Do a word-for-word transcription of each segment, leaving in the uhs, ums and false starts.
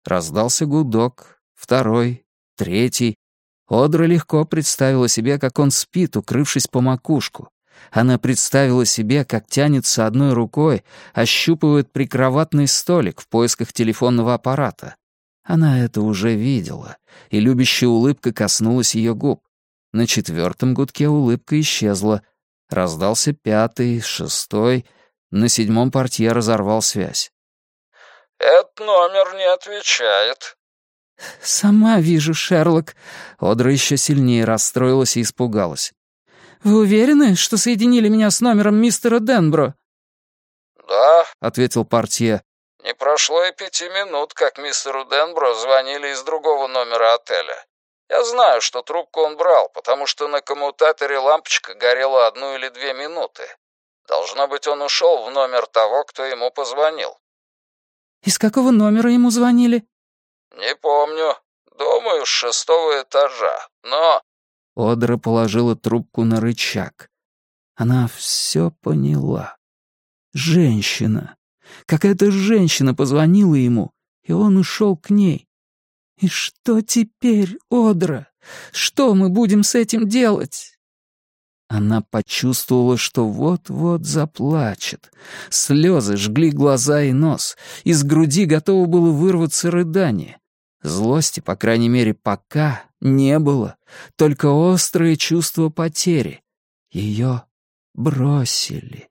Раздался гудок, второй, третий. Одра легко представила себе, как он спит, укрывшись по макушку. Она представила себе, как тянется одной рукой, ощупывает прикроватный столик в поисках телефонного аппарата. Она это уже видела, и любящая улыбка коснулась ее губ. На четвертом гудке улыбка исчезла. Раздался пятый, шестой. На седьмом портье разорвал связь. «Этот номер не отвечает». «Сама вижу, Шерлок». Одра еще сильнее расстроилась и испугалась. «Вы уверены, что соединили меня с номером мистера Денбро?» «Да», — ответил портье. «Не прошло и пяти минут, как мистеру Денбро звонили из другого номера отеля. Я знаю, что трубку он брал, потому что на коммутаторе лампочка горела одну или две минуты. Должно быть, он ушел в номер того, кто ему позвонил». «Из какого номера ему звонили?» «Не помню. Думаю, с шестого этажа. Но...» Одра положила трубку на рычаг. Она все поняла. Женщина. Какая-то женщина позвонила ему, и он ушел к ней. «И что теперь, Одра? Что мы будем с этим делать?» Она почувствовала, что вот-вот заплачет. Слезы жгли глаза и нос. Из груди готово было вырваться рыдание. Злости, по крайней мере, пока не было. Только острое чувство потери. Ее бросили.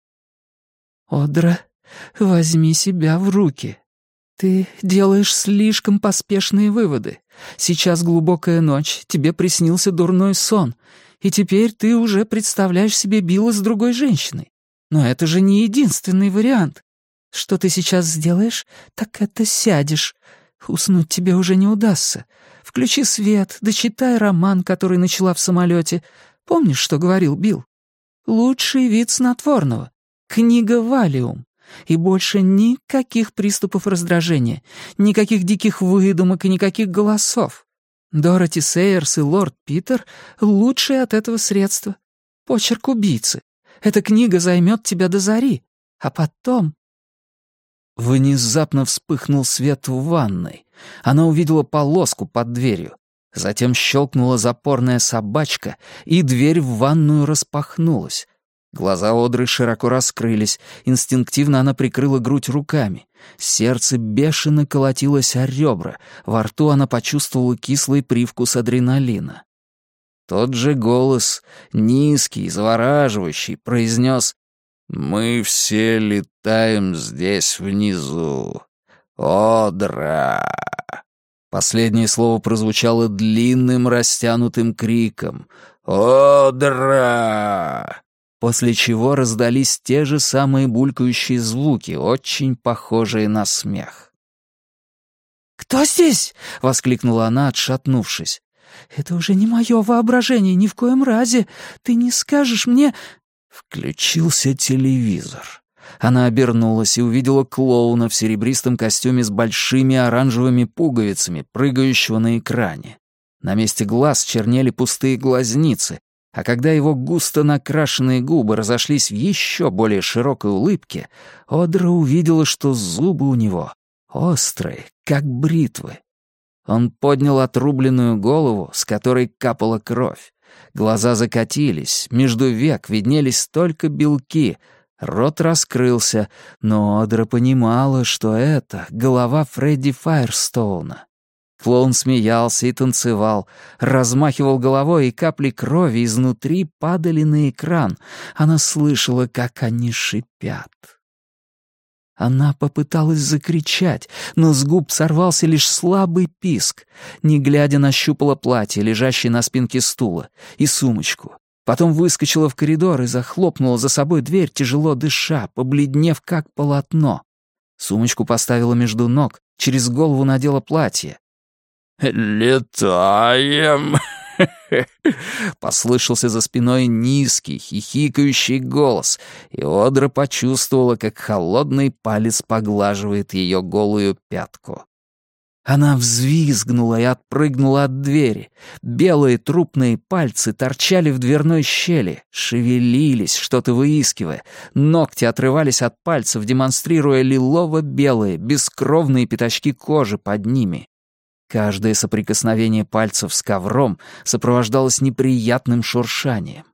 «Одра, возьми себя в руки. Ты делаешь слишком поспешные выводы. Сейчас глубокая ночь, тебе приснился дурной сон, и теперь ты уже представляешь себе Билла с другой женщиной. Но это же не единственный вариант. Что ты сейчас сделаешь, так это сядешь. Уснуть тебе уже не удастся. Включи свет, дочитай роман, который начала в самолете. Помнишь, что говорил Билл? Лучший вид снотворного. Книга «Валиум». И больше никаких приступов раздражения, никаких диких выдумок и никаких голосов. Дороти Сейерс и лорд Питер — лучшие от этого средства. Почерк убийцы. Эта книга займет тебя до зари. А потом... Внезапно вспыхнул свет в ванной. Она увидела полоску под дверью. Затем щелкнула запорная собачка, и дверь в ванную распахнулась. Глаза Одры широко раскрылись, инстинктивно она прикрыла грудь руками. Сердце бешено колотилось о ребра, во рту она почувствовала кислый привкус адреналина. Тот же голос, низкий, завораживающий, произнес: «Мы все летаем здесь внизу. Одра!» Последнее слово прозвучало длинным растянутым криком: «Одра!», после чего раздались те же самые булькающие звуки, очень похожие на смех. «Кто здесь?» — воскликнула она, отшатнувшись. «Это уже не мое воображение, ни в коем разе. Ты не скажешь мне...» Включился телевизор. Она обернулась и увидела клоуна в серебристом костюме с большими оранжевыми пуговицами, прыгающего на экране. На месте глаз чернели пустые глазницы, а когда его густо накрашенные губы разошлись в еще более широкой улыбке, Одра увидела, что зубы у него острые, как бритвы. Он поднял отрубленную голову, с которой капала кровь. Глаза закатились, между век виднелись только белки, рот раскрылся, но Одра понимала, что это голова Фредди Файрстоуна. Клоун смеялся и танцевал, размахивал головой, и капли крови изнутри падали на экран. Она слышала, как они шипят. Она попыталась закричать, но с губ сорвался лишь слабый писк. Не глядя, нащупала платье, лежащее на спинке стула, и сумочку. Потом выскочила в коридор и захлопнула за собой дверь, тяжело дыша, побледнев как полотно. Сумочку поставила между ног, через голову надела платье. «Летаем!» Послышался за спиной низкий, хихикающий голос, и Одра почувствовала, как холодный палец поглаживает ее голую пятку. Она взвизгнула и отпрыгнула от двери. Белые трупные пальцы торчали в дверной щели, шевелились, что-то выискивая. Ногти отрывались от пальцев, демонстрируя лилово-белые, бескровные пятачки кожи под ними. Каждое соприкосновение пальцев с ковром сопровождалось неприятным шуршанием.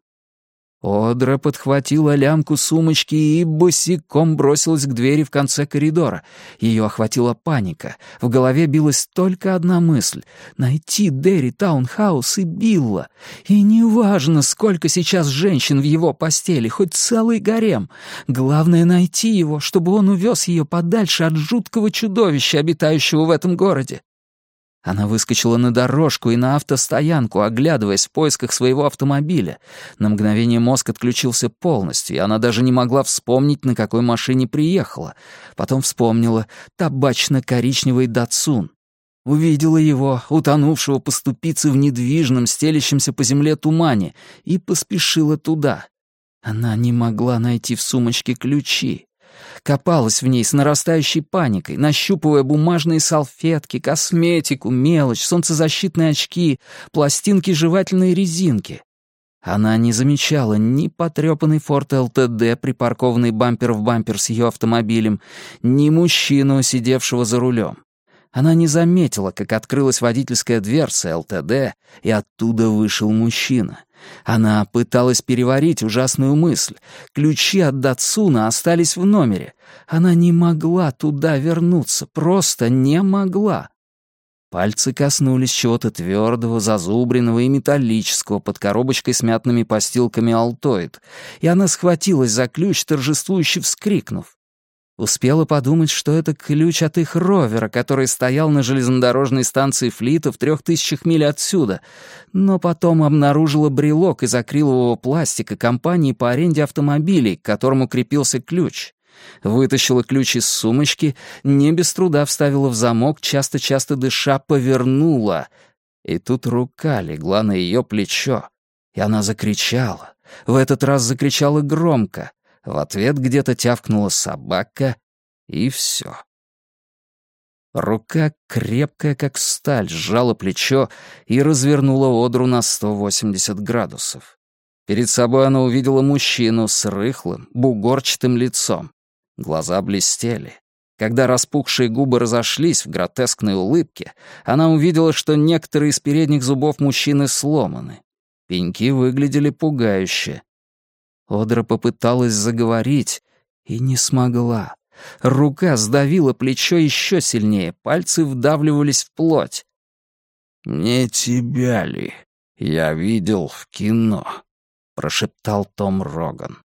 Одра подхватила лямку сумочки и босиком бросилась к двери в конце коридора. Ее охватила паника. В голове билась только одна мысль — найти Дерри Таунхаус и Билла. И неважно, сколько сейчас женщин в его постели, хоть целый гарем. Главное — найти его, чтобы он увез ее подальше от жуткого чудовища, обитающего в этом городе. Она выскочила на дорожку и на автостоянку, оглядываясь в поисках своего автомобиля. На мгновение мозг отключился полностью, и она даже не могла вспомнить, на какой машине приехала. Потом вспомнила табачно-коричневый Датсун. Увидела его, утонувшего по ступице в недвижном, стелящемся по земле тумане, и поспешила туда. Она не могла найти в сумочке ключи. Копалась в ней с нарастающей паникой, нащупывая бумажные салфетки, косметику, мелочь, солнцезащитные очки, пластинки жевательной резинки. Она не замечала ни потрепанный Форд эл тэ дэ, припаркованный бампер в бампер с ее автомобилем, ни мужчину, сидевшего за рулем. Она не заметила, как открылась водительская дверца эл тэ дэ, и оттуда вышел мужчина. Она пыталась переварить ужасную мысль. Ключи от Датсуна остались в номере. Она не могла туда вернуться, просто не могла. Пальцы коснулись чего-то твердого, зазубренного и металлического под коробочкой с мятными постилками «Алтоид», и она схватилась за ключ, торжествующе вскрикнув. Успела подумать, что это ключ от их ровера, который стоял на железнодорожной станции Флита в трех тысячах миль отсюда, но потом обнаружила брелок из акрилового пластика компании по аренде автомобилей, к которому крепился ключ. Вытащила ключ из сумочки, не без труда вставила в замок, часто-часто дыша, повернула. И тут рука легла на ее плечо, и она закричала. В этот раз закричала громко. В ответ где-то тявкнула собака, и все. Рука, крепкая как сталь, сжала плечо и развернула Одру на сто восемьдесят градусов. Перед собой она увидела мужчину с рыхлым, бугорчатым лицом. Глаза блестели. Когда распухшие губы разошлись в гротескной улыбке, она увидела, что некоторые из передних зубов мужчины сломаны. Пеньки выглядели пугающе. Одра попыталась заговорить и не смогла. Рука сдавила плечо еще сильнее, пальцы вдавливались в плоть. «Не тебя ли я видел в кино?» — прошептал Том Роган.